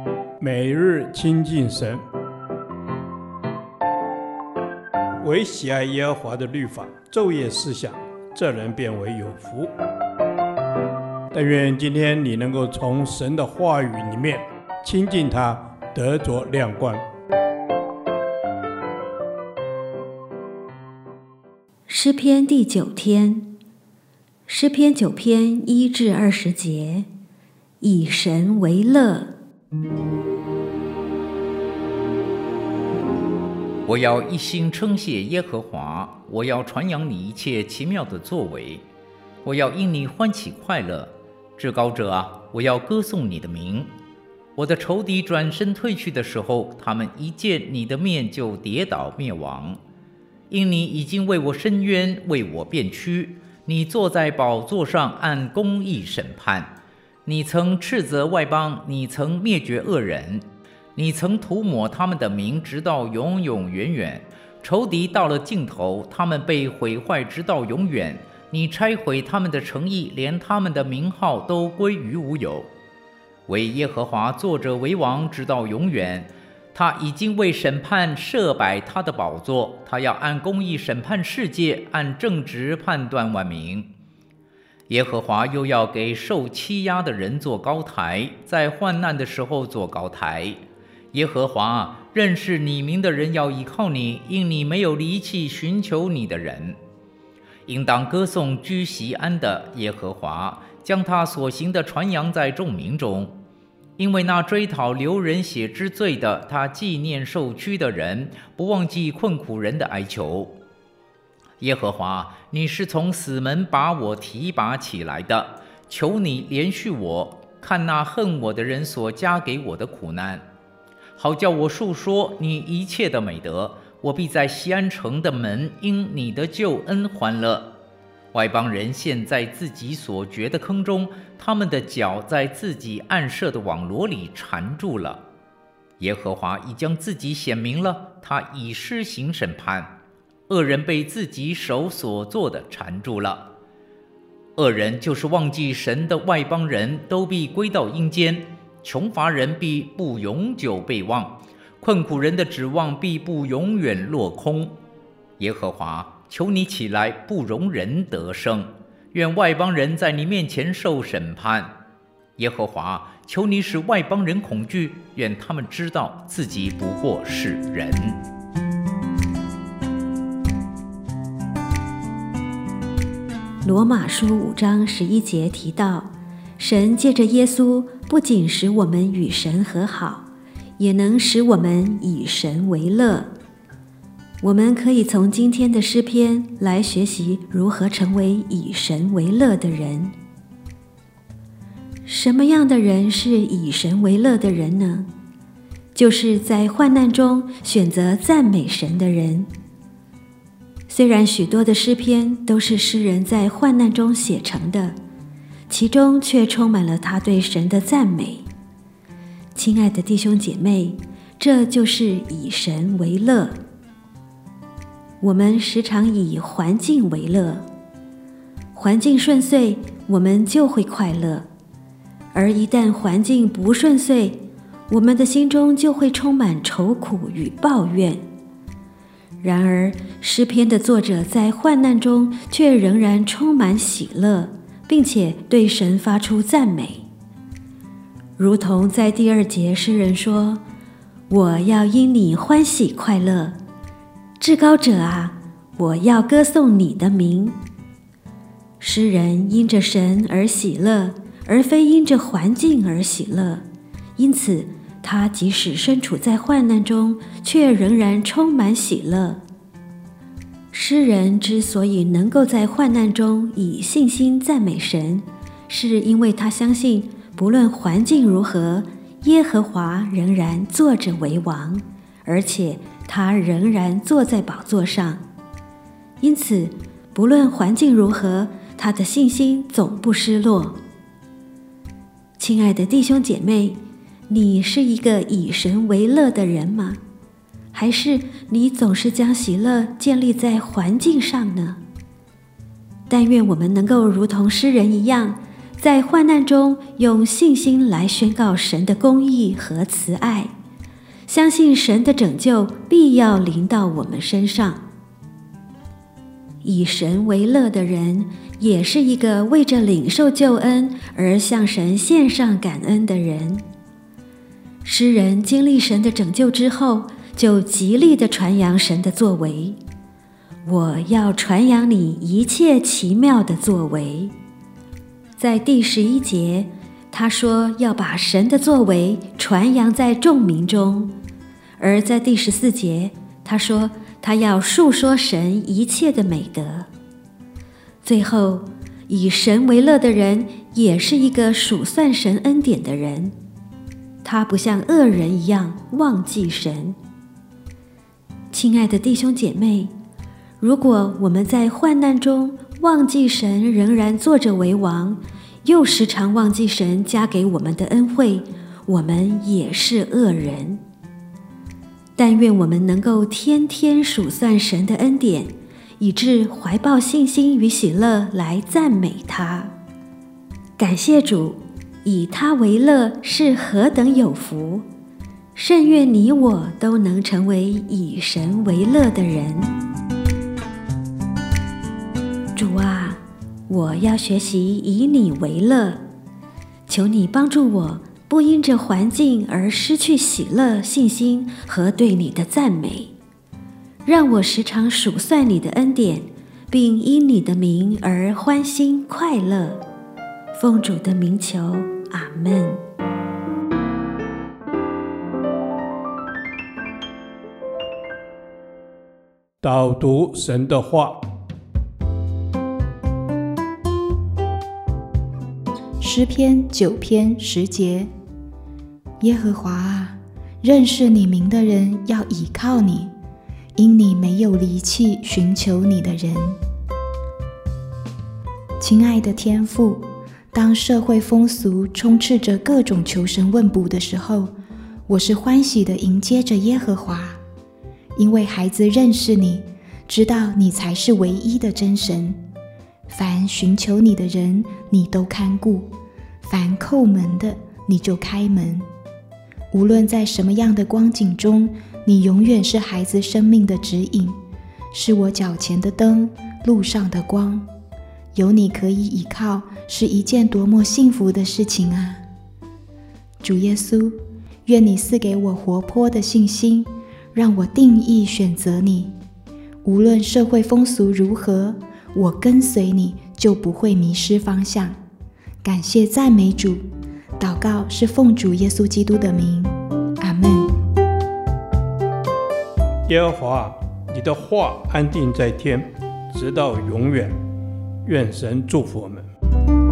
每日亲近神，唯喜爱耶和华的律法，昼夜思想，这人变为有福。但愿今天你能够从神的话语里面亲近他，得着亮光。 诗篇第9天，诗篇9篇1至20节，以神为乐。 我要一心称谢耶和华，我要传扬你一切奇妙的作为，我要因你欢喜快乐。至高者啊，我要歌颂你的名。我的仇敌转身退去的时候，他们一见你的面就跌倒灭亡。因你已经为我伸冤，为我辩屈，你坐在宝座上按公义审判。你曾斥责外邦，你曾灭绝恶人，你曾涂抹他们的名，直到永永远远。仇敌到了尽头，他们被毁坏，直到永远。你拆毁他们的诚意，连他们的名号都归于无有。为耶和华坐着为王，直到永远。他已经为审判设摆他的宝座，他要按公义审判世界，按正直判断万民。耶和华又要给受欺压的人做高台，在患难的时候做高台。耶和华，认识你名的人要依靠你，因你没有离弃寻求你的人。应当歌颂居锡安的耶和华，将他所行的传扬在众民中。因为那追讨流人血之罪的，他纪念受屈的人，不忘记困苦人的哀求。耶和华，你是从死门把我提拔起来的，求你怜恤我，看那恨我的人所加给我的苦难，好叫我述说你一切的美德。我必在锡安城的门因你的救恩欢乐。外邦人陷在自己所掘的坑中，他们的脚在自己暗设的网罗里缠住了。耶和华已将自己显明了，他已施行审判。恶人被自己手所做的缠住了。恶人就是忘记神的外邦人，都必归到阴间。穷乏人必不永久被忘，困苦人的指望必不永远落空。耶和华，求你起来，不容人得生。愿外邦人在你面前受审判。耶和华，求你使外邦人恐惧，愿他们知道自己不过是人。 罗马书5章11节提到，神借着耶稣不仅使我们与神和好，也能使我们以神为乐。我们可以从今天的诗篇来学习如何成为以神为乐的人。什么样的人是以神为乐的人呢？就是在患难中选择赞美神的人。虽然许多的诗篇都是诗人在患难中写成的，其中却充满了他对神的赞美。亲爱的弟兄姐妹，这就是以神为乐。我们时常以环境为乐，环境顺遂，我们就会快乐；而一旦环境不顺遂，我们的心中就会充满愁苦与抱怨。然而，诗篇的作者在患难中却仍然充满喜乐，并且对神发出赞美。如同在第2节，诗人说：“我要因你欢喜快乐，至高者啊，我要歌颂你的名。”诗人因着神而喜乐，而非因着环境而喜乐，因此他即使身处在患难中，却仍然充满喜乐。诗人之所以能够在患难中以信心赞美神，是因为他相信不论环境如何，耶和华仍然坐着为王，而且他仍然坐在宝座上。因此，不论环境如何，他的信心总不失落。亲爱的弟兄姐妹，你是一个以神为乐的人吗？还是你总是将喜乐建立在环境上呢？但愿我们能够如同诗人一样， 在患难中用信心来宣告神的公义和慈爱，相信神的拯救必要临到我们身上。以神为乐的人，也是一个为着领受救恩而向神献上感恩的人。诗人经历神的拯救之后，就极力地传扬神的作为。我要传扬你一切奇妙的作为。在第11节，他说要把神的作为传扬在众民中；而在第14节，他说他要述说神一切的美德。最后，以神为乐的人也是一个数算神恩典的人，他不像恶人一样忘记神。亲爱的弟兄姐妹，如果我们在患难中忘记神仍然坐着为王，又时常忘记神加给我们的恩惠，我们也是恶人。但愿我们能够天天数算神的恩典，以致怀抱信心与喜乐来赞美他。感谢主，以他为乐是何等有福！甚愿你我都能成为以神为乐的人。主啊，我要学习以你为乐，求你帮助我，不因着环境而失去喜乐、信心和对你的赞美，让我时常数算你的恩典，并因你的名而欢欣快乐。奉主的名求，阿们。 导读神的话。 诗篇9篇10节，耶和华啊，认识你名的人要倚靠你，因你没有离弃寻求你的人。亲爱的天父，当社会风俗充斥着各种求神问卜的时候，我是欢喜地迎接着耶和华，因为孩子认识你，知道你才是唯一的真神。凡寻求你的人，你都看顾；凡叩门的，你就开门。无论在什么样的光景中，你永远是孩子生命的指引，是我脚前的灯，路上的光。有你可以依靠，是一件多么幸福的事情啊！主耶稣，愿你赐给我活泼的信心，让我定义选择你。无论社会风俗如何，我跟随你就不会迷失方向。感谢赞美主，祷告是奉主耶稣基督的名，阿们。 耶和华，你的话安定在天，直到永远。愿神祝福我们。